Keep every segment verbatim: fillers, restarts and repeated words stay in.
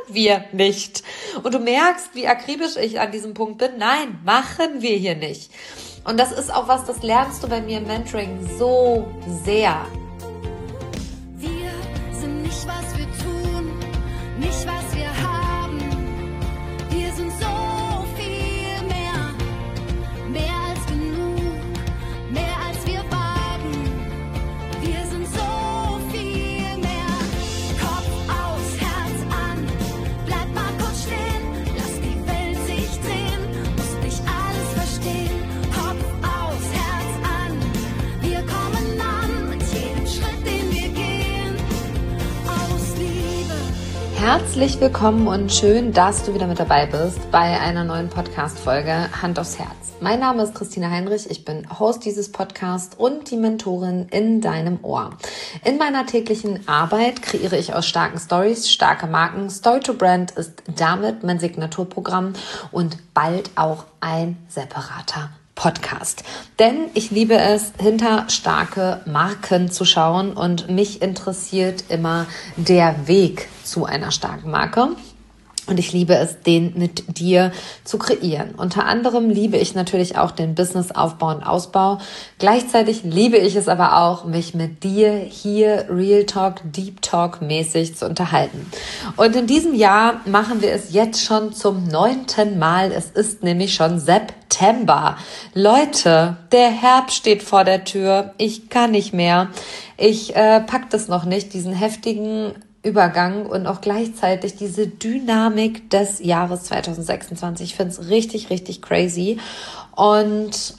wir nicht. Und du merkst, wie akribisch ich an diesem Punkt bin. Nein, machen wir hier nicht. Und das ist auch was, das lernst du bei mir im Mentoring so sehr. Wir sind nicht, was wir tun, nicht, was wir haben. Wir sind so viel mehr, mehr als genug, mehr als wir wagen. Wir sind so viel mehr. Kopf aus, Herz an, bleib mal kurz stehen, lass die Welt sich drehen, musst nicht alles verstehen. Kopf aus, Herz an, wir kommen an mit jedem Schritt, den wir gehen, aus Liebe. Herzlich willkommen und schön, dass du wieder mit dabei bist bei einer neuen Podcast-Folge Hand aufs Herz. Mein Name ist Christina Heinrich, ich bin Host dieses Podcasts und die Mentorin in deinem Ohr. In meiner täglichen Arbeit kreiere ich aus starken Stories starke Marken. Story to Brand ist damit mein Signaturprogramm und bald auch ein separater Podcast. Denn ich liebe es, hinter starke Marken zu schauen und mich interessiert immer der Weg zu einer starken Marke. Und ich liebe es, den mit dir zu kreieren. Unter anderem liebe ich natürlich auch den Businessaufbau und Ausbau. Gleichzeitig liebe ich es aber auch, mich mit dir hier Real Talk, Deep Talk mäßig zu unterhalten. Und in diesem Jahr machen wir es jetzt schon zum neunten Mal. Es ist nämlich schon September. Leute, der Herbst steht vor der Tür. Ich kann nicht mehr. Ich äh, pack das noch nicht, diesen heftigen Übergang und auch gleichzeitig diese Dynamik des Jahres zwanzig sechsundzwanzig. Ich finde es richtig, richtig crazy. Und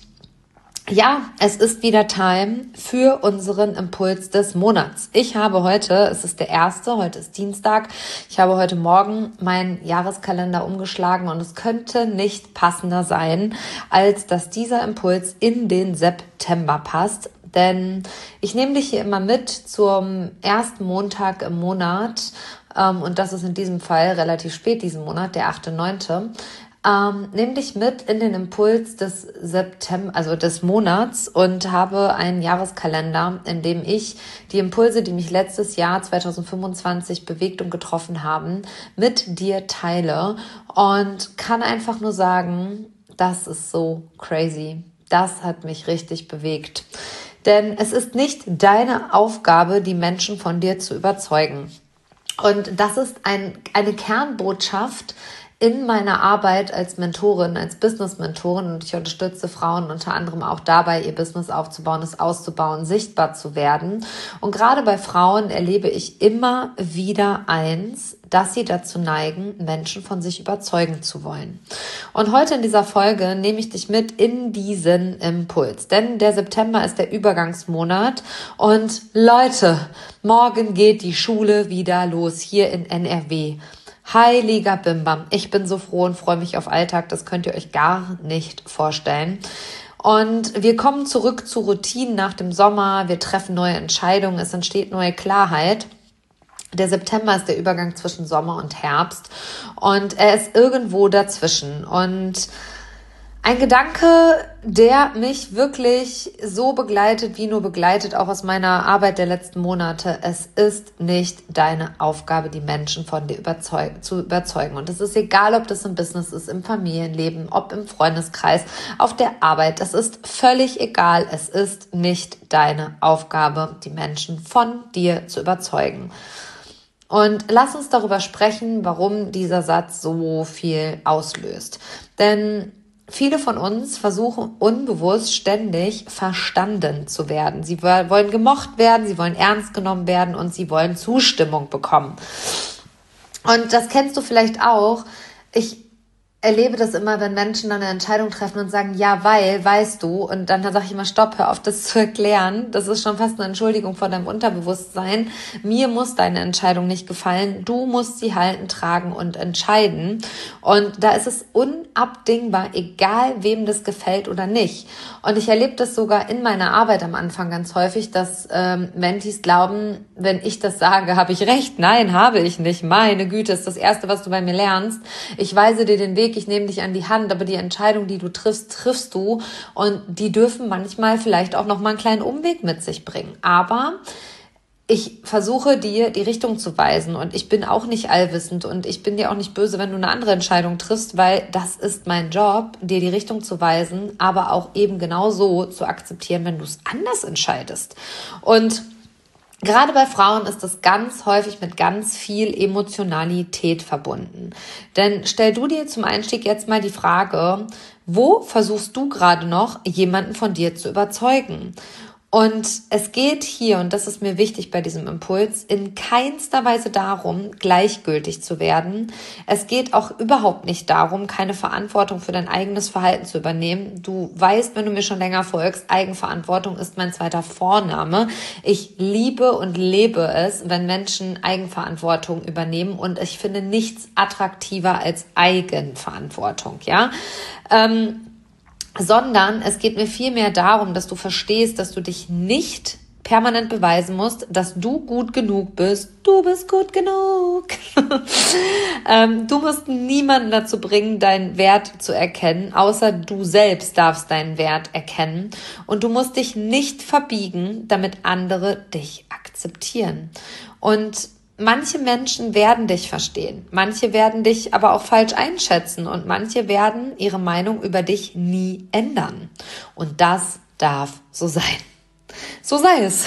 ja, es ist wieder Time für unseren Impuls des Monats. Ich habe heute, es ist der erste, heute ist Dienstag, ich habe heute Morgen meinen Jahreskalender umgeschlagen und es könnte nicht passender sein, als dass dieser Impuls in den September passt. Denn ich nehme dich hier immer mit zum ersten Montag im Monat ähm, und das ist in diesem Fall relativ spät diesen Monat, der achte neunte Ähm, nehme dich mit in den Impuls des September, also des Monats und habe einen Jahreskalender, in dem ich die Impulse, die mich letztes Jahr zwanzig fünfundzwanzig bewegt und getroffen haben, mit dir teile und kann einfach nur sagen, das ist so crazy. Das hat mich richtig bewegt. Denn es ist nicht deine Aufgabe, die Menschen von dir zu überzeugen. Und das ist ein, eine Kernbotschaft in meiner Arbeit als Mentorin, als Business-Mentorin. Und ich unterstütze Frauen unter anderem auch dabei, ihr Business aufzubauen, es auszubauen, sichtbar zu werden. Und gerade bei Frauen erlebe ich immer wieder eins, dass sie dazu neigen, Menschen von sich überzeugen zu wollen. Und heute in dieser Folge nehme ich dich mit in diesen Impuls. Denn der September ist der Übergangsmonat. Und Leute, morgen geht die Schule wieder los hier in N R W. Heiliger Bimbam. Ich bin so froh und freue mich auf Alltag. Das könnt ihr euch gar nicht vorstellen. Und wir kommen zurück zu Routinen nach dem Sommer. Wir treffen neue Entscheidungen. Es entsteht neue Klarheit. Der September ist der Übergang zwischen Sommer und Herbst und er ist irgendwo dazwischen. Und ein Gedanke, der mich wirklich so begleitet, wie nur begleitet, auch aus meiner Arbeit der letzten Monate. Es ist nicht deine Aufgabe, die Menschen von dir überzeug- zu überzeugen. Und es ist egal, ob das im Business ist, im Familienleben, ob im Freundeskreis, auf der Arbeit. Es ist völlig egal. Es ist nicht deine Aufgabe, die Menschen von dir zu überzeugen. Und lass uns darüber sprechen, warum dieser Satz so viel auslöst. Denn viele von uns versuchen unbewusst ständig verstanden zu werden. Sie wollen gemocht werden, sie wollen ernst genommen werden und sie wollen Zustimmung bekommen. Und das kennst du vielleicht auch. Ich erlebe das immer, wenn Menschen dann eine Entscheidung treffen und sagen, ja, weil, weißt du, und dann, dann sage ich immer, stopp, hör auf, das zu erklären. Das ist schon fast eine Entschuldigung vor deinem Unterbewusstsein. Mir muss deine Entscheidung nicht gefallen. Du musst sie halten, tragen und entscheiden. Und da ist es unabdingbar, egal wem das gefällt oder nicht. Und ich erlebe das sogar in meiner Arbeit am Anfang ganz häufig, dass ähm, Mentees glauben, wenn ich das sage, habe ich recht. Nein, habe ich nicht. Meine Güte, ist das Erste, was du bei mir lernst. Ich weise dir den Weg, ich nehme dich an die Hand, aber die Entscheidung, die du triffst, triffst du und die dürfen manchmal vielleicht auch noch mal einen kleinen Umweg mit sich bringen. Aber ich versuche dir die Richtung zu weisen und ich bin auch nicht allwissend und ich bin dir auch nicht böse, wenn du eine andere Entscheidung triffst, weil das ist mein Job, dir die Richtung zu weisen, aber auch eben genau so zu akzeptieren, wenn du es anders entscheidest. Und gerade bei Frauen ist das ganz häufig mit ganz viel Emotionalität verbunden. Denn stell du dir zum Einstieg jetzt mal die Frage, wo versuchst du gerade noch, jemanden von dir zu überzeugen? Und es geht hier, und das ist mir wichtig bei diesem Impuls, in keinster Weise darum, gleichgültig zu werden. Es geht auch überhaupt nicht darum, keine Verantwortung für dein eigenes Verhalten zu übernehmen. Du weißt, wenn du mir schon länger folgst, Eigenverantwortung ist mein zweiter Vorname. Ich liebe und lebe es, wenn Menschen Eigenverantwortung übernehmen, und ich finde nichts attraktiver als Eigenverantwortung, ja. Ähm, sondern es geht mir vielmehr darum, dass du verstehst, dass du dich nicht permanent beweisen musst, dass du gut genug bist. Du bist gut genug. ähm, du musst niemanden dazu bringen, deinen Wert zu erkennen, außer du selbst darfst deinen Wert erkennen. Und du musst dich nicht verbiegen, damit andere dich akzeptieren. Und manche Menschen werden dich verstehen, manche werden dich aber auch falsch einschätzen und manche werden ihre Meinung über dich nie ändern. Und das darf so sein. So sei es.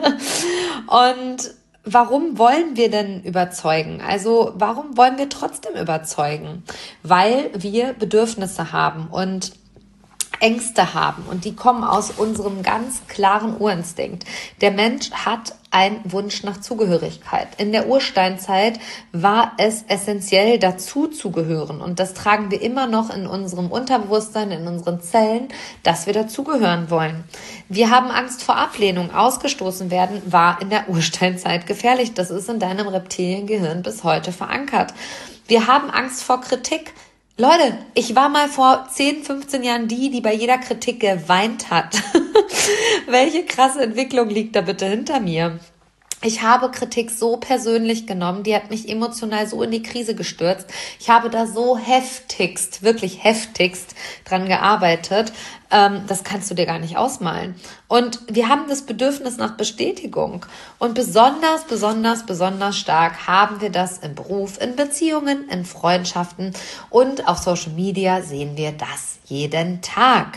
Und warum wollen wir denn überzeugen? Also warum wollen wir trotzdem überzeugen? Weil wir Bedürfnisse haben und Ängste haben, und die kommen aus unserem ganz klaren Urinstinkt. Der Mensch hat einen Wunsch nach Zugehörigkeit. In der Ursteinzeit war es essentiell, dazu zu gehören, und das tragen wir immer noch in unserem Unterbewusstsein, in unseren Zellen, dass wir dazugehören wollen. Wir haben Angst vor Ablehnung. Ausgestoßen werden war in der Ursteinzeit gefährlich. Das ist in deinem Reptiliengehirn bis heute verankert. Wir haben Angst vor Kritik. Leute, ich war mal vor zehn, fünfzehn Jahren die, die bei jeder Kritik geweint hat. Welche krasse Entwicklung liegt da bitte hinter mir? Ich habe Kritik so persönlich genommen, die hat mich emotional so in die Krise gestürzt. Ich habe da so heftigst, wirklich heftigst dran gearbeitet. Ähm, das kannst du dir gar nicht ausmalen. Und wir haben das Bedürfnis nach Bestätigung. Und besonders, besonders, besonders stark haben wir das im Beruf, in Beziehungen, in Freundschaften, und auf Social Media sehen wir das jeden Tag.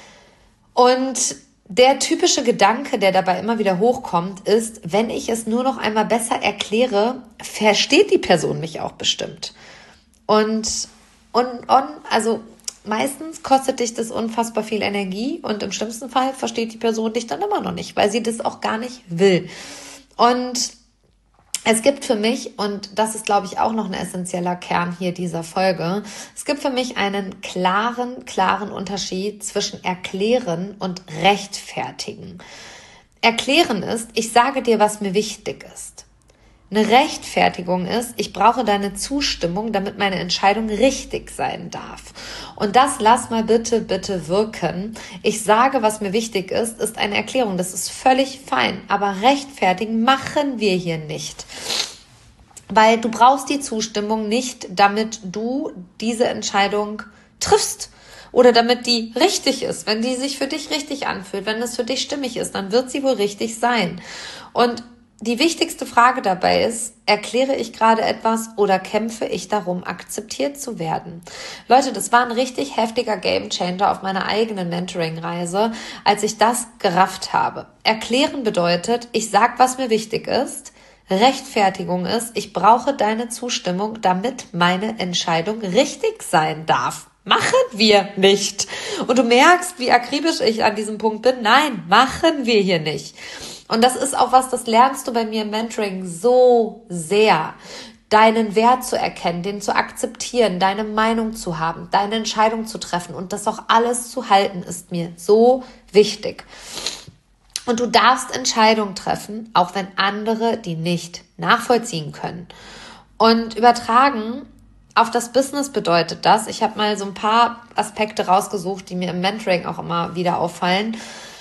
Und der typische Gedanke, der dabei immer wieder hochkommt, ist, wenn ich es nur noch einmal besser erkläre, versteht die Person mich auch bestimmt. Und, und, und also meistens kostet dich das unfassbar viel Energie, und im schlimmsten Fall versteht die Person dich dann immer noch nicht, weil sie das auch gar nicht will. Und es gibt für mich, und das ist, glaube ich, auch noch ein essentieller Kern hier dieser Folge, es gibt für mich einen klaren, klaren Unterschied zwischen erklären und rechtfertigen. Erklären ist, ich sage dir, was mir wichtig ist. Eine Rechtfertigung ist, ich brauche deine Zustimmung, damit meine Entscheidung richtig sein darf. Und das lass mal bitte, bitte wirken. Ich sage, was mir wichtig ist, ist eine Erklärung. Das ist völlig fein. Aber rechtfertigen machen wir hier nicht. Weil du brauchst die Zustimmung nicht, damit du diese Entscheidung triffst. Oder damit die richtig ist. Wenn die sich für dich richtig anfühlt, wenn es für dich stimmig ist, dann wird sie wohl richtig sein. Und die wichtigste Frage dabei ist, erkläre ich gerade etwas oder kämpfe ich darum, akzeptiert zu werden? Leute, das war ein richtig heftiger Gamechanger auf meiner eigenen Mentoring-Reise, als ich das gerafft habe. Erklären bedeutet, ich sag, was mir wichtig ist. Rechtfertigung ist, ich brauche deine Zustimmung, damit meine Entscheidung richtig sein darf. Machen wir nicht. Und du merkst, wie akribisch ich an diesem Punkt bin. Nein, machen wir hier nicht. Und das ist auch was, das lernst du bei mir im Mentoring so sehr. Deinen Wert zu erkennen, den zu akzeptieren, deine Meinung zu haben, deine Entscheidung zu treffen und das auch alles zu halten, ist mir so wichtig. Und du darfst Entscheidungen treffen, auch wenn andere die nicht nachvollziehen können. Und übertragen auf das Business bedeutet das, ich habe mal so ein paar Aspekte rausgesucht, die mir im Mentoring auch immer wieder auffallen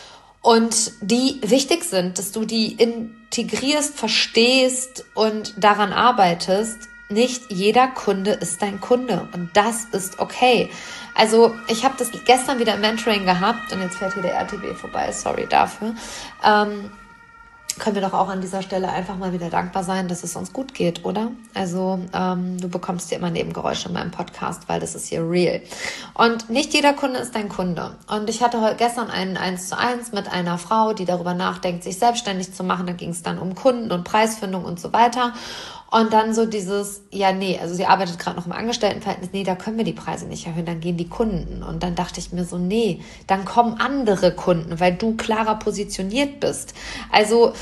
und die wichtig sind, dass du die integrierst, verstehst und daran arbeitest. Nicht jeder Kunde ist dein Kunde und das ist okay. Also ich habe das gestern wieder im Mentoring gehabt und jetzt fährt hier der R T W vorbei, sorry dafür. Ähm, können wir doch auch an dieser Stelle einfach mal wieder dankbar sein, dass es uns gut geht, oder? Also ähm, du bekommst hier immer Nebengeräusche in meinem Podcast, weil das ist hier real. Und nicht jeder Kunde ist dein Kunde. Und ich hatte heute gestern einen eins zu eins mit einer Frau, die darüber nachdenkt, sich selbstständig zu machen. Da ging es dann um Kunden und Preisfindung und so weiter. Und dann so dieses, ja nee, also sie arbeitet gerade noch im Angestelltenverhältnis, nee, da können wir die Preise nicht erhöhen, dann gehen die Kunden. Und dann dachte ich mir so, nee, dann kommen andere Kunden, weil du klarer positioniert bist. Also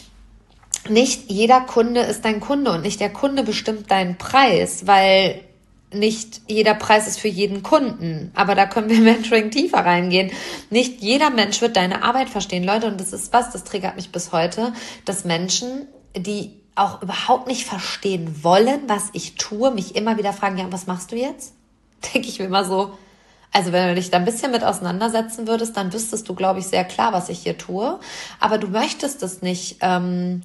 nicht jeder Kunde ist dein Kunde und nicht der Kunde bestimmt deinen Preis, weil nicht jeder Preis ist für jeden Kunden. Aber da können wir im Mentoring tiefer reingehen. Nicht jeder Mensch wird deine Arbeit verstehen, Leute. Und das ist was, das triggert mich bis heute, dass Menschen, die auch überhaupt nicht verstehen wollen, was ich tue, mich immer wieder fragen, ja, was machst du jetzt? Denke ich mir immer so, also wenn du dich da ein bisschen mit auseinandersetzen würdest, dann wüsstest du, glaube ich, sehr klar, was ich hier tue. Aber du möchtest es nicht ähm,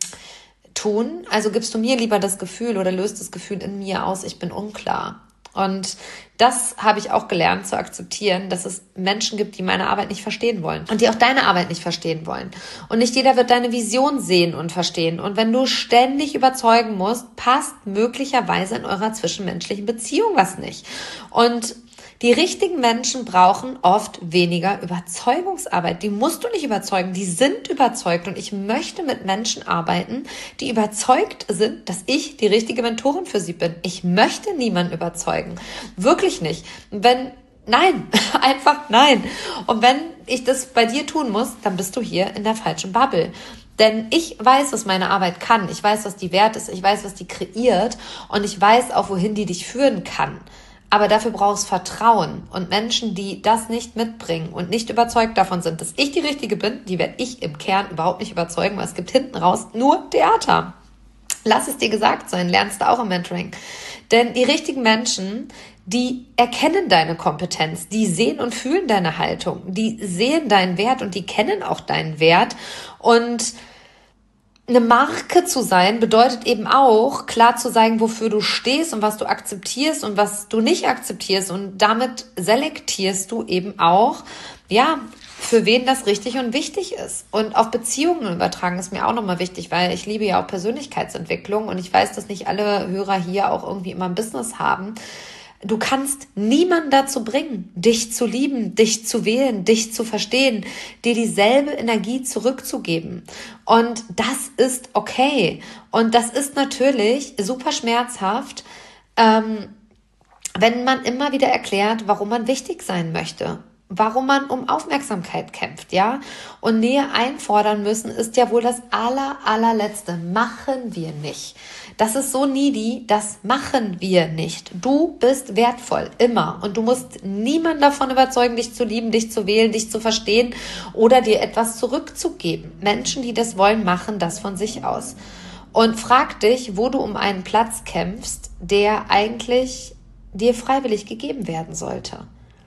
tun, also gibst du mir lieber das Gefühl oder löst das Gefühl in mir aus, ich bin unklar. Und das habe ich auch gelernt zu akzeptieren, dass es Menschen gibt, die meine Arbeit nicht verstehen wollen und die auch deine Arbeit nicht verstehen wollen. Und nicht jeder wird deine Vision sehen und verstehen. Und wenn du ständig überzeugen musst, passt möglicherweise in eurer zwischenmenschlichen Beziehung was nicht. Und die richtigen Menschen brauchen oft weniger Überzeugungsarbeit. Die musst du nicht überzeugen, die sind überzeugt. Und ich möchte mit Menschen arbeiten, die überzeugt sind, dass ich die richtige Mentorin für sie bin. Ich möchte niemanden überzeugen. Wirklich nicht. Wenn, nein, einfach nein. Und wenn ich das bei dir tun muss, dann bist du hier in der falschen Bubble. Denn ich weiß, was meine Arbeit kann. Ich weiß, was die wert ist. Ich weiß, was die kreiert. Und ich weiß auch, wohin die dich führen kann. Aber dafür brauchst du Vertrauen. Und Menschen, die das nicht mitbringen und nicht überzeugt davon sind, dass ich die Richtige bin, die werde ich im Kern überhaupt nicht überzeugen, weil es gibt hinten raus nur Theater. Lass es dir gesagt sein, lernst du auch im Mentoring. Denn die richtigen Menschen, die erkennen deine Kompetenz, die sehen und fühlen deine Haltung, die sehen deinen Wert und die kennen auch deinen Wert. Und eine Marke zu sein bedeutet eben auch, klar zu sagen, wofür du stehst und was du akzeptierst und was du nicht akzeptierst. Und damit selektierst du eben auch, ja, für wen das richtig und wichtig ist. Und auf Beziehungen übertragen ist mir auch nochmal wichtig, weil ich liebe ja auch Persönlichkeitsentwicklung und ich weiß, dass nicht alle Hörer hier auch irgendwie immer ein Business haben. Du kannst niemanden dazu bringen, dich zu lieben, dich zu wählen, dich zu verstehen, dir dieselbe Energie zurückzugeben. Und das ist okay. Und das ist natürlich super schmerzhaft, ähm, wenn man immer wieder erklärt, warum man wichtig sein möchte. Warum man um Aufmerksamkeit kämpft, ja? Und Nähe einfordern müssen ist ja wohl das aller, allerletzte. Machen wir nicht. Das ist so needy, das machen wir nicht. Du bist wertvoll, immer. Und du musst niemanden davon überzeugen, dich zu lieben, dich zu wählen, dich zu verstehen oder dir etwas zurückzugeben. Menschen, die das wollen, machen das von sich aus. Und frag dich, wo du um einen Platz kämpfst, der eigentlich dir freiwillig gegeben werden sollte.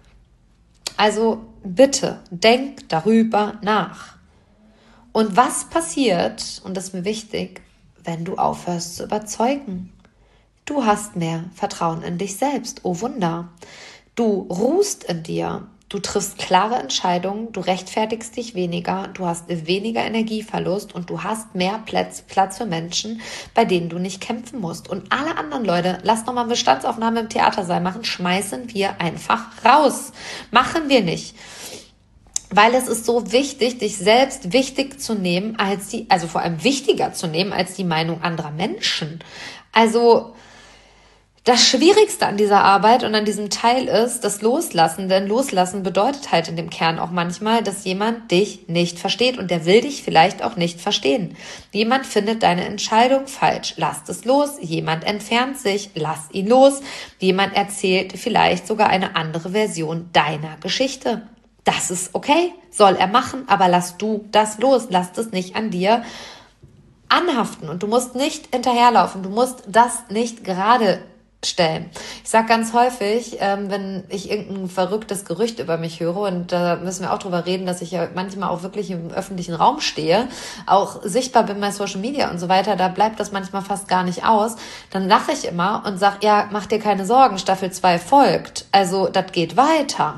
Also bitte, denk darüber nach. Und was passiert, und das ist mir wichtig, wenn du aufhörst zu überzeugen? Du hast mehr Vertrauen in dich selbst. Oh Wunder. Du ruhst in dir. Du triffst klare Entscheidungen. Du rechtfertigst dich weniger. Du hast weniger Energieverlust und du hast mehr Platz, Platz für Menschen, bei denen du nicht kämpfen musst. Und alle anderen Leute, lass nochmal Bestandsaufnahme im Theatersaal machen, schmeißen wir einfach raus. Machen wir nicht. Weil es ist so wichtig, dich selbst wichtig zu nehmen, als die, also vor allem wichtiger zu nehmen als die Meinung anderer Menschen. Also das Schwierigste an dieser Arbeit und an diesem Teil ist das Loslassen, denn Loslassen bedeutet halt in dem Kern auch manchmal, dass jemand dich nicht versteht und der will dich vielleicht auch nicht verstehen. Jemand findet deine Entscheidung falsch, lass es los. Jemand entfernt sich, lass ihn los. Jemand erzählt vielleicht sogar eine andere Version deiner Geschichte. Das ist okay, soll er machen, aber lass du das los, lass das nicht an dir anhaften und du musst nicht hinterherlaufen, du musst das nicht gerade stellen. Ich sage ganz häufig, ähm, wenn ich irgendein verrücktes Gerücht über mich höre, und da müssen wir auch drüber reden, dass ich ja manchmal auch wirklich im öffentlichen Raum stehe, auch sichtbar bin bei Social Media und so weiter, da bleibt das manchmal fast gar nicht aus, dann lache ich immer und sage, ja, mach dir keine Sorgen, Staffel zwei folgt, also das geht weiter.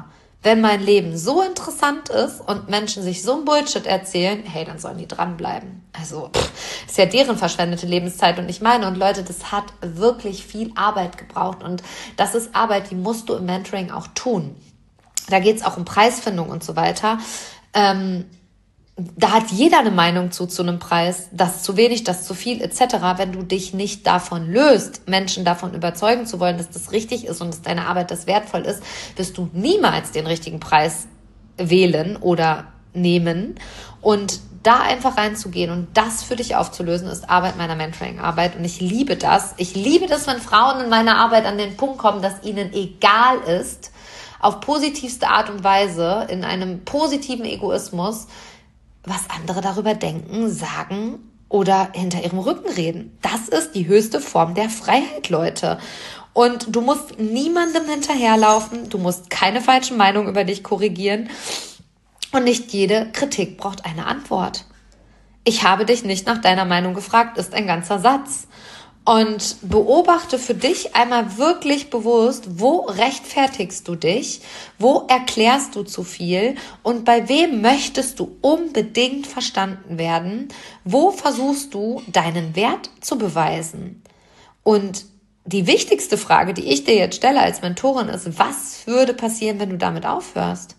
Wenn mein Leben so interessant ist und Menschen sich so ein Bullshit erzählen, hey, dann sollen die dranbleiben. Also pff, ist ja deren verschwendete Lebenszeit. Und ich meine, und Leute, das hat wirklich viel Arbeit gebraucht. Und das ist Arbeit, die musst du im Mentoring auch tun. Da geht es auch um Preisfindung und so weiter. Ähm, da hat jeder eine Meinung zu, zu einem Preis, das zu wenig, das zu viel et cetera. Wenn du dich nicht davon löst, Menschen davon überzeugen zu wollen, dass das richtig ist und dass deine Arbeit das wertvoll ist, wirst du niemals den richtigen Preis wählen oder nehmen. Und da einfach reinzugehen und das für dich aufzulösen, ist Arbeit meiner Mentoring-Arbeit. Und ich liebe das. Ich liebe das, wenn Frauen in meiner Arbeit an den Punkt kommen, dass ihnen egal ist, auf positivste Art und Weise, in einem positiven Egoismus, was andere darüber denken, sagen oder hinter ihrem Rücken reden. Das ist die höchste Form der Freiheit, Leute. Und du musst niemandem hinterherlaufen, du musst keine falschen Meinungen über dich korrigieren und nicht jede Kritik braucht eine Antwort. Ich habe dich nicht nach deiner Meinung gefragt, ist ein ganzer Satz. Und beobachte für dich einmal wirklich bewusst, wo rechtfertigst du dich, wo erklärst du zu viel und bei wem möchtest du unbedingt verstanden werden, wo versuchst du deinen Wert zu beweisen. Und die wichtigste Frage, die ich dir jetzt stelle als Mentorin ist, was würde passieren, wenn du damit aufhörst?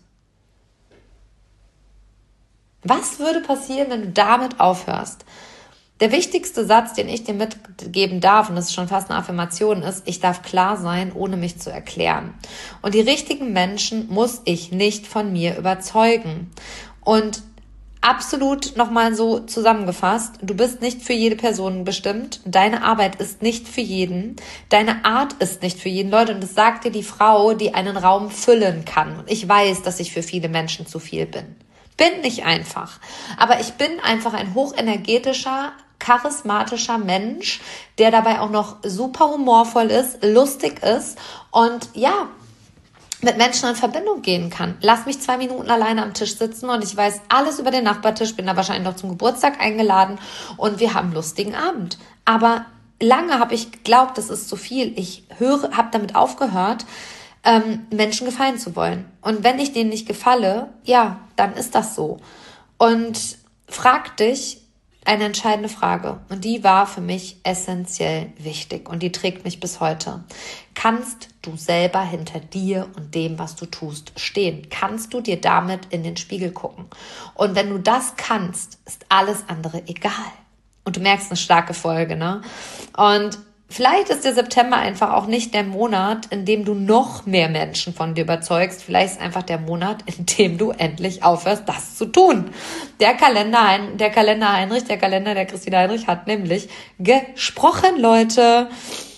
Was würde passieren, wenn du damit aufhörst? Der wichtigste Satz, den ich dir mitgeben darf, und das ist schon fast eine Affirmation, ist, ich darf klar sein, ohne mich zu erklären. Und die richtigen Menschen muss ich nicht von mir überzeugen. Und absolut nochmal so zusammengefasst, du bist nicht für jede Person bestimmt, deine Arbeit ist nicht für jeden, deine Art ist nicht für jeden, Leute, und das sagt dir die Frau, die einen Raum füllen kann. Und ich weiß, dass ich für viele Menschen zu viel bin. Bin nicht einfach, aber ich bin einfach ein hochenergetischer, charismatischer Mensch, der dabei auch noch super humorvoll ist, lustig ist und ja, mit Menschen in Verbindung gehen kann. Lass mich zwei Minuten alleine am Tisch sitzen und ich weiß alles über den Nachbartisch, bin da wahrscheinlich noch zum Geburtstag eingeladen und wir haben einen lustigen Abend. Aber lange habe ich geglaubt, das ist zu viel. Ich höre, habe damit aufgehört, ähm, Menschen gefallen zu wollen. Und wenn ich denen nicht gefalle, ja, dann ist das so. Und frag dich eine entscheidende Frage. Und die war für mich essentiell wichtig. Und die trägt mich bis heute. Kannst du selber hinter dir und dem, was du tust, stehen? Kannst du dir damit in den Spiegel gucken? Und wenn du das kannst, ist alles andere egal. Und du merkst eine starke Folge, ne? Und vielleicht ist der September einfach auch nicht der Monat, in dem du noch mehr Menschen von dir überzeugst. Vielleicht ist einfach der Monat, in dem du endlich aufhörst, das zu tun. Der Kalender, der Kalender Heinrich, der Kalender der Christina Heinrich hat nämlich gesprochen, Leute.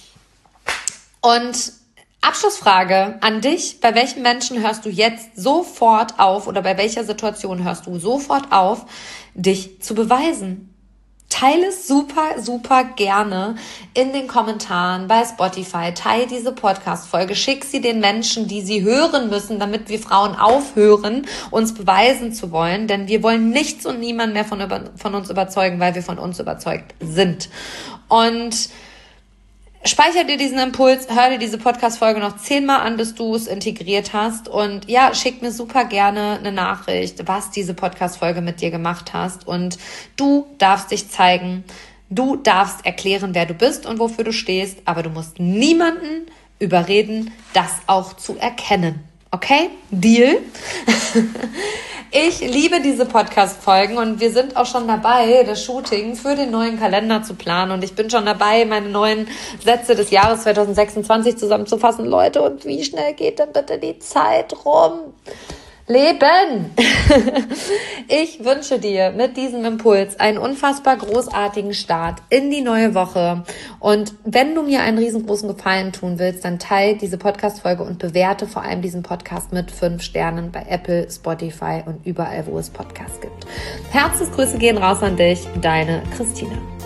Und Abschlussfrage an dich. Bei welchen Menschen hörst du jetzt sofort auf oder bei welcher Situation hörst du sofort auf, dich zu beweisen? Teile es super, super gerne in den Kommentaren bei Spotify. Teile diese Podcast-Folge. Schick sie den Menschen, die sie hören müssen, damit wir Frauen aufhören, uns beweisen zu wollen. Denn wir wollen nichts und niemanden mehr von, über, von uns überzeugen, weil wir von uns überzeugt sind. Und speicher dir diesen Impuls, hör dir diese Podcast-Folge noch zehnmal an, bis du es integriert hast. Und ja, schick mir super gerne eine Nachricht, was diese Podcast-Folge mit dir gemacht hast. Und du darfst dich zeigen, du darfst erklären, wer du bist und wofür du stehst. Aber du musst niemanden überreden, das auch zu erkennen. Okay? Deal? Ich liebe diese Podcast-Folgen und wir sind auch schon dabei, das Shooting für den neuen Kalender zu planen und ich bin schon dabei, meine neuen Sätze des Jahres zwanzig sechsundzwanzig zusammenzufassen. Leute, und wie schnell geht denn bitte die Zeit rum? Leben! Ich wünsche dir mit diesem Impuls einen unfassbar großartigen Start in die neue Woche. Und wenn du mir einen riesengroßen Gefallen tun willst, dann teile diese Podcast-Folge und bewerte vor allem diesen Podcast mit fünf Sternen bei Apple, Spotify und überall, wo es Podcasts gibt. Herzensgrüße gehen raus an dich, deine Christina.